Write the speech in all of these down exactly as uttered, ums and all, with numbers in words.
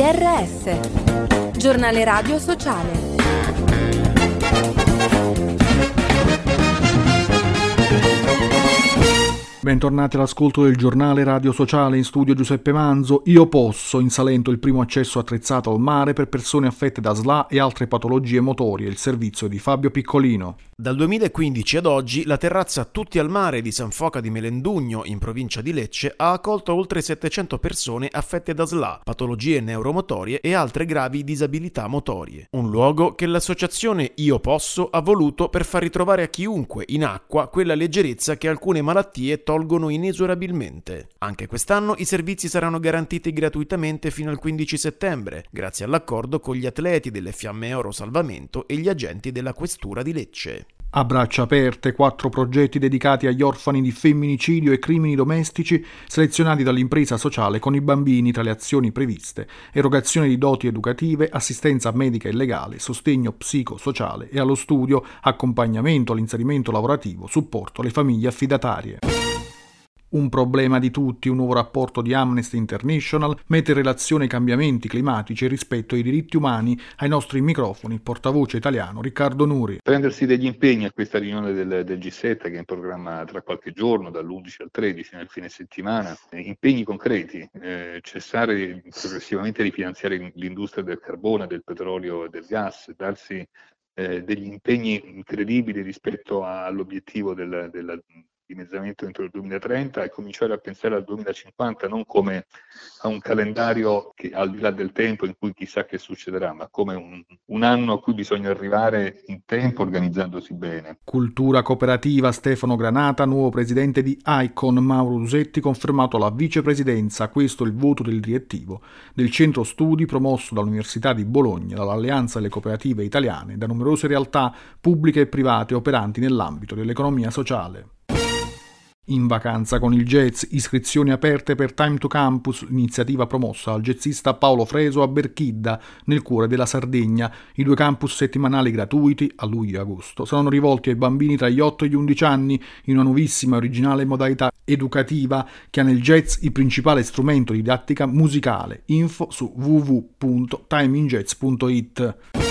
R S, giornale radio sociale. Bentornati all'ascolto del giornale radio sociale, in studio Giuseppe Manzo. Io Posso, in Salento il primo accesso attrezzato al mare per persone affette da S L A e altre patologie motorie, il servizio di Fabio Piccolino. Dal duemilaquindici ad oggi la terrazza Tutti al Mare di San Foca di Melendugno, in provincia di Lecce, ha accolto oltre settecento persone affette da S L A, patologie neuromotorie e altre gravi disabilità motorie. Un luogo che l'associazione Io Posso ha voluto per far ritrovare a chiunque in acqua quella leggerezza che alcune malattie tolgono inesorabilmente. Anche quest'anno i servizi saranno garantiti gratuitamente fino al quindici settembre, grazie all'accordo con gli atleti delle Fiamme Oro Salvamento e gli agenti della Questura di Lecce. A braccia aperte, quattro progetti dedicati agli orfani di femminicidio e crimini domestici selezionati dall'impresa sociale con i bambini tra le azioni previste: erogazione di doti educative, assistenza medica e legale, sostegno psicosociale e allo studio, accompagnamento all'inserimento lavorativo, supporto alle famiglie affidatarie. Un problema di tutti, un nuovo rapporto di Amnesty International mette in relazione i cambiamenti climatici e rispetto ai diritti umani. Ai nostri microfoni il portavoce italiano Riccardo Nuri. Prendersi degli impegni a questa riunione del, del G sette, che è in programma tra qualche giorno, dall'undici al tredici nel fine settimana, eh, impegni concreti, eh, cessare progressivamente di finanziare l'industria del carbone, del petrolio e del gas, darsi eh, degli impegni incredibili rispetto all'obiettivo del, del dimezzamento entro il duemilatrenta e cominciare a pensare al duemilacinquanta non come a un calendario che al di là del tempo in cui chissà che succederà, ma come un, un anno a cui bisogna arrivare in tempo organizzandosi bene. Cultura cooperativa, Stefano Granata, nuovo presidente di Icon. Mauro Lusetti confermato alla vicepresidenza. Questo è il voto del direttivo del centro studi promosso dall'Università di Bologna, dall'Alleanza delle Cooperative Italiane, da numerose realtà pubbliche e private operanti nell'ambito dell'economia sociale. In vacanza con il jazz, iscrizioni aperte per Time to Campus, iniziativa promossa dal jazzista Paolo Freso a Berchidda, nel cuore della Sardegna. I due campus settimanali gratuiti, a luglio e agosto, saranno rivolti ai bambini tra gli otto e gli undici anni in una nuovissima e originale modalità educativa che ha nel jazz il principale strumento di didattica musicale. Info su w w w punto timeinjazz punto i t.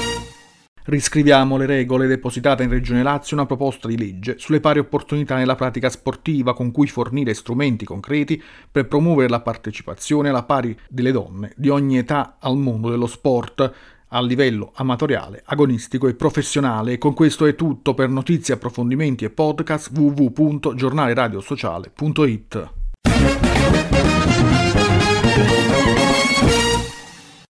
Riscriviamo le regole. Depositata in Regione Lazio una proposta di legge sulle pari opportunità nella pratica sportiva, con cui fornire strumenti concreti per promuovere la partecipazione alla pari delle donne di ogni età al mondo dello sport, a livello amatoriale, agonistico e professionale. E con questo è tutto. Per notizie, approfondimenti e podcast w w w punto giornale radio sociale punto i t.